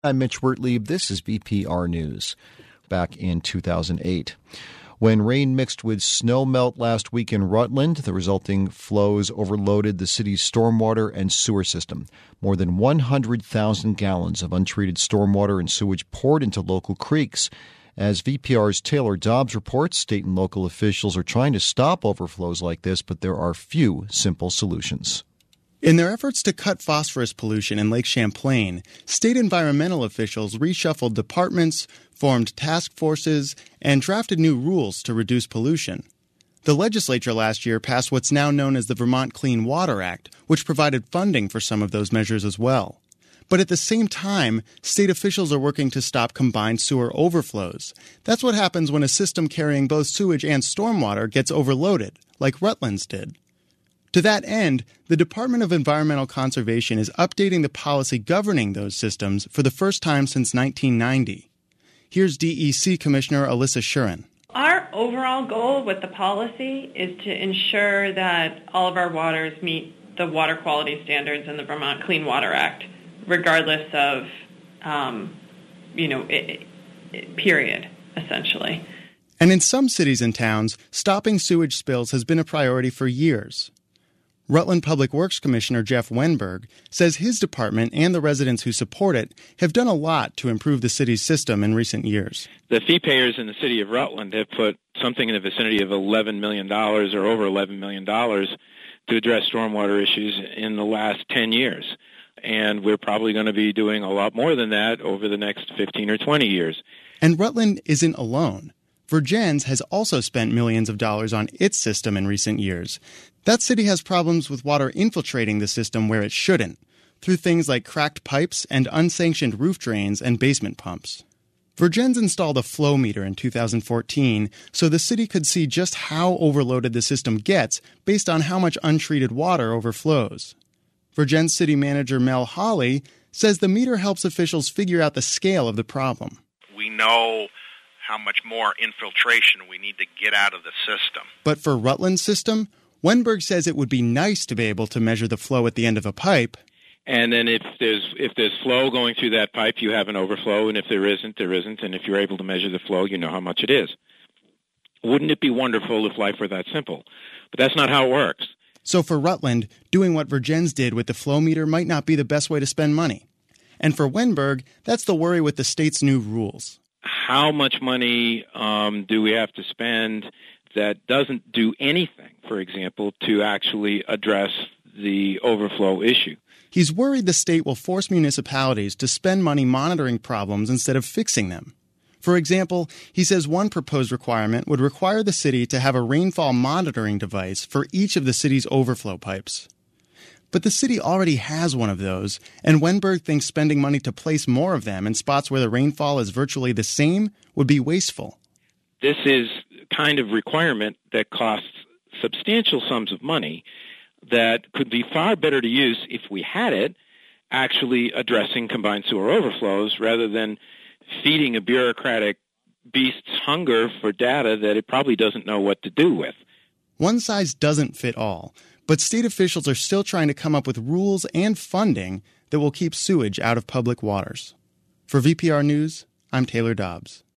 I'm Mitch Wertlieb. This is VPR News. Back in 2008, when rain mixed with snow melt last week in Rutland, the resulting flows overloaded the city's stormwater and sewer system. More than 100,000 gallons of untreated stormwater and sewage poured into local creeks. As VPR's Taylor Dobbs reports, state and local officials are trying to stop overflows like this, but there are few simple solutions. In their efforts to cut phosphorus pollution in Lake Champlain, state environmental officials reshuffled departments, formed task forces, and drafted new rules to reduce pollution. The legislature last year passed what's now known as the Vermont Clean Water Act, which provided funding for some of those measures as well. But at the same time, state officials are working to stop combined sewer overflows. That's what happens when a system carrying both sewage and stormwater gets overloaded, like Rutland's did. To that end, the Department of Environmental Conservation is updating the policy governing those systems for the first time since 1990. Here's DEC Commissioner Alyssa Shuren. Our overall goal with the policy is to ensure that all of our waters meet the water quality standards in the Vermont Clean Water Act, regardless of, period, essentially. And in some cities and towns, stopping sewage spills has been a priority for years. Rutland Public Works Commissioner Jeff Wenberg says his department and the residents who support it have done a lot to improve the city's system in recent years. The fee payers in the city of Rutland have put something in the vicinity of $11 million or over $11 million to address stormwater issues in the last 10 years. And we're probably going to be doing a lot more than that over the next 15 or 20 years. And Rutland isn't alone. Vergennes has also spent millions of dollars on its system in recent years. That city has problems with water infiltrating the system where it shouldn't, through things like cracked pipes and unsanctioned roof drains and basement pumps. Vergennes installed a flow meter in 2014 so the city could see just how overloaded the system gets based on how much untreated water overflows. Vergennes city manager Mel Hawley says the meter helps officials figure out the scale of the problem. We know how much more infiltration we need to get out of the system. But for Rutland's system, Wenberg says it would be nice to be able to measure the flow at the end of a pipe. And then if there's flow going through that pipe, you have an overflow, and if there isn't, there isn't. And if you're able to measure the flow, you know how much it is. Wouldn't it be wonderful if life were that simple? But that's not how it works. So for Rutland, doing what Vergennes did with the flow meter might not be the best way to spend money. And for Wenberg, that's the worry with the state's new rules. How much money do we have to spend that doesn't do anything, for example, to actually address the overflow issue? He's worried the state will force municipalities to spend money monitoring problems instead of fixing them. For example, he says one proposed requirement would require the city to have a rainfall monitoring device for each of the city's overflow pipes. But the city already has one of those, and Wenberg thinks spending money to place more of them in spots where the rainfall is virtually the same would be wasteful. This is kind of requirement that costs substantial sums of money that could be far better to use if we had it actually addressing combined sewer overflows rather than feeding a bureaucratic beast's hunger for data that it probably doesn't know what to do with. One size doesn't fit all, but state officials are still trying to come up with rules and funding that will keep sewage out of public waters. For VPR News, I'm Taylor Dobbs.